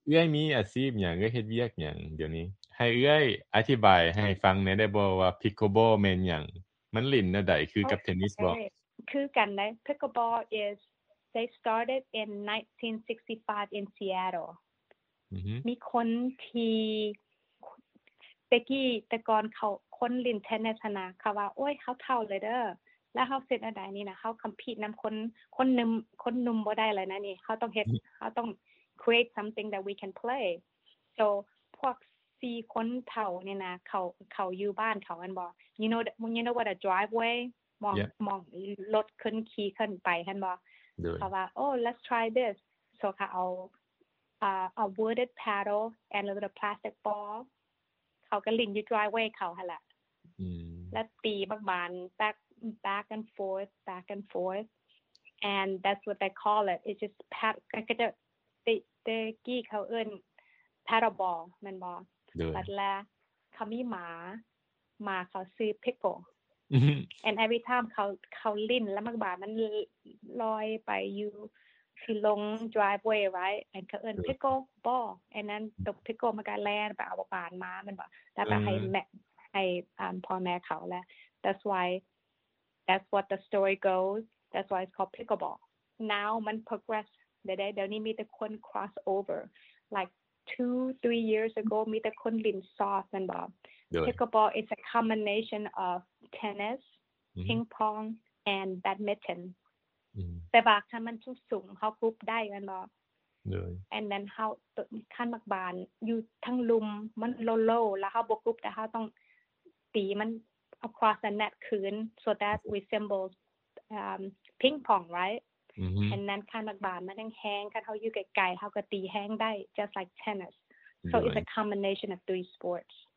เอื้อยมีอาชีพหยังเอื้อยเฮ็ดเวียกหยังเดี๋ยวนี้ให้เอื้อยอธิบายให้ฟังแหน่ได้บ่ว่า Pickleball แม่นหยังมันเล่นแนวใดคือกับเทนนิสบ่ Okay. คือกันนะ Pickleball is they started in 1965 in Seattle. มีคนที่แต่ก่อนเขาคนเล่นเทนนิสนะเขาว่าโอ้ยเขาเฒ่าเลยเด้อแล้วเขาเสร็จอันใดนี่นะเขาคัมพีทนำคนหนุ่มบ่ได้เลยนะนี่เขาต้องเขาต้อง create something that we can play so พวก4คนเฒ่านี่นะเขาอยู่บ้านเขาอันบ่ you know what a driveway มองรถขึ้นขี่ขึ้นไปหั่นบ่เขาว่า oh let's try this so เขาเอาa wooded paddle and a little plastic ball เขาก็ลินอยู่ driveway เขาหั่นล่ะแล้วตีบางๆ back and forth and that's what they call it it's justก็จะthe กี้เขาเอิ้น paddle ball แม่นบ่บัดแล้วเขามีหมาเขาซื้อ pickle and every time เขาลิ้นแล้วบางมันลอยไปอยู่ที่ลง driveway right and เขาเอิ้น pickle ball and then the pickle มันก็แล่นไปเอาปานมามันบ่แล้วก็ให้พ่อแม่เขาแล้ว that's what the story goes that's why it's called pickleball now มัน progress เดี๋ยวนี้มีแต่คน cross over like 2-3 years ago มีแต่คนลิน soft มันบ่ pickleball is a combination of tennis ping pong and badminton แต่ว่าคันมันสูงเขากรุ๊ปได้มันบ่ and then เฮาคันมักบานอยู่ทั้งลุมมันโลแล้วเฮาบ่กรุ๊ปแต่เฮาต้องตีมัน across the net คืน so that resembles ping pong right and then คันมักบานมันแห้งๆคันเฮาอยู่ไกลๆเฮาก็ตีแห้งได้ just like tennis so it's a combination of 3 sports